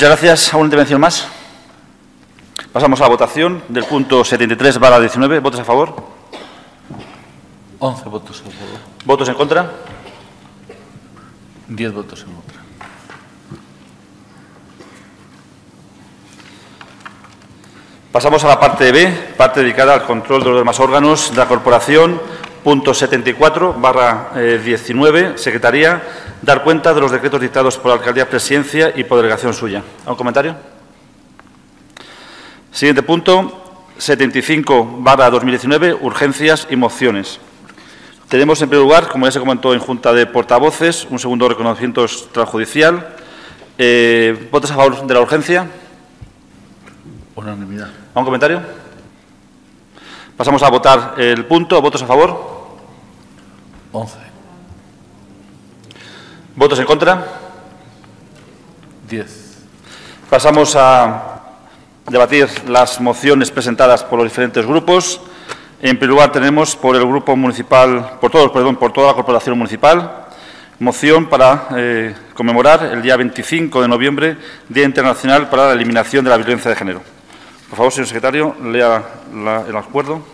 Muchas gracias. ¿Alguna intervención más? Pasamos a la votación del punto 73/19. ¿Votos a favor? 11 votos a favor. ¿Votos en contra? 10 votos en contra. Pasamos a la parte B, parte dedicada al control de los demás órganos de la corporación. Punto 74/19. Secretaría. Dar cuenta de los decretos dictados por la Alcaldía Presidencia y por delegación suya. ¿Algún comentario? Siguiente punto, 75/2019, urgencias y mociones. Tenemos, en primer lugar, como ya se comentó en Junta de Portavoces, un segundo reconocimiento extrajudicial. ¿Votos a favor de la urgencia? Unanimidad. ¿Algún comentario? Pasamos a votar el punto. ¿Votos a favor? 11. ¿Votos en contra? 10. Pasamos a debatir las mociones presentadas por los diferentes grupos. En primer lugar, tenemos por el grupo municipal, por toda la corporación municipal, moción para conmemorar el día 25 de noviembre, Día Internacional para la Eliminación de la Violencia de Género. Por favor, señor secretario, lea el acuerdo.